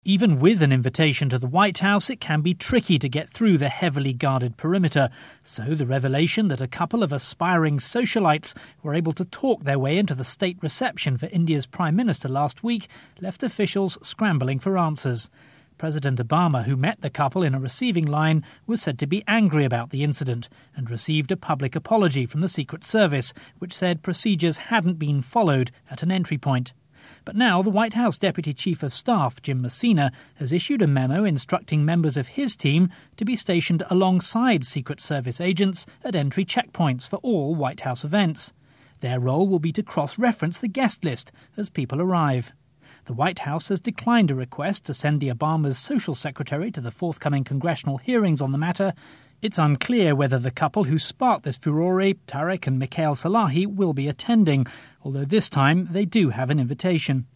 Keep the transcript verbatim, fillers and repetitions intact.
Even with an invitation to the White House, it can be tricky to get through the heavily guarded perimeter. So the revelation that a couple of aspiring socialites were able to talk their way into the state reception for India's Prime Minister last week left officials scrambling for answers. President Obama, who met the couple in a receiving line, was said to be angry about the incident and received a public apology from the Secret Service, which said procedures hadn't been followed at an entry point. But now the White House Deputy Chief of Staff, Jim Messina, has issued a memo instructing members of his team to be stationed alongside Secret Service agents at entry checkpoints for all White House events. Their role will be to cross-reference the guest list as people arrive. The White House has declined a request to send the Obamas' social secretary to the forthcoming congressional hearings on the matter. It's unclear whether the couple who sparked this furore, Tarek and Mikhail Salahi, will be attending, although this time they do have an invitation.